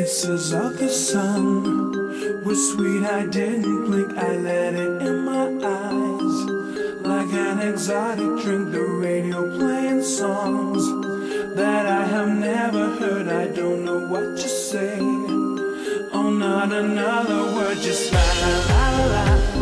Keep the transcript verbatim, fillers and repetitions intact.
kisses of the sun were sweet, I didn't blink, I let it in my eyes. Like an exotic drink, the radio playing songs that I have never heard, I don't know what to say. Oh, not another word, just la la la la la.